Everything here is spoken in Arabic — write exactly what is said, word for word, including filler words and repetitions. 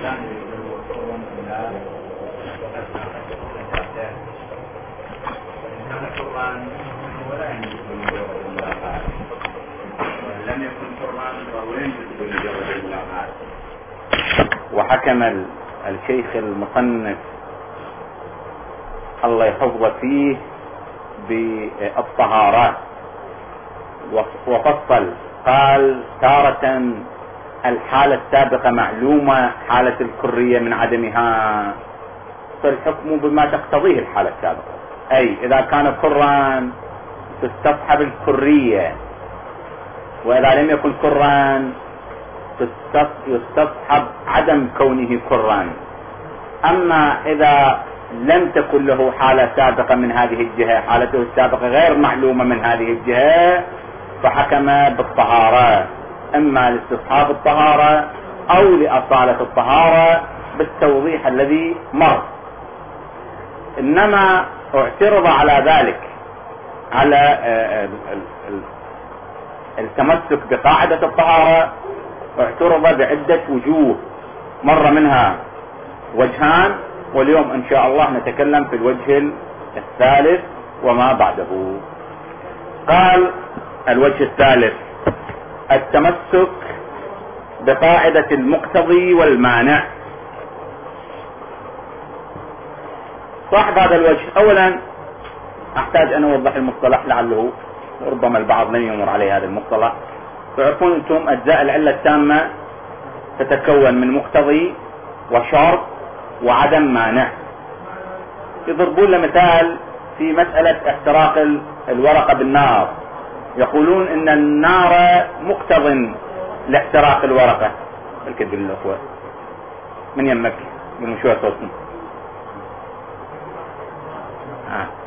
وحكم الشيخ المصنف الله يحفظه فيه بالطهارات وفصل، قال تارة الحالة السابقة معلومة حالة الكرية من عدمها، فالحكم بما تقتضيه الحالة السابقة، أي إذا كان كرا تستصحب الكرية، وإذا لم يكن كرا يستصحب عدم كونه كرا. أما إذا لم تكن له حالة سابقة من هذه الجهة، حالته السابقة غير معلومة من هذه الجهة، فحكم بالطهارة، إما لاستصحاب الطهارة أو لأصالة الطهارة بالتوضيح الذي مر. إنما اعترض على ذلك على التمسك بقاعدة الطهارة، اعترض بعدة وجوه، مر منها وجهان، واليوم إن شاء الله نتكلم في الوجه الثالث وما بعده. قال الوجه الثالث التمسك بقاعدة المقتضي والمانع. صاحب هذا الوجه، أولا أحتاج أن أوضح المصطلح لعله ربما البعض لن يمر عليه هذا المصطلح. تعرفون أنتم أجزاء العلة التامة تتكون من مقتضي وشرط وعدم مانع. يضربون لمثال في مسألة احتراق الورقة بالنار، يقولون ان النار مقتض لاحتراق الورقة. الكذب للأخوة من يمك من شوية صوتهم. آه.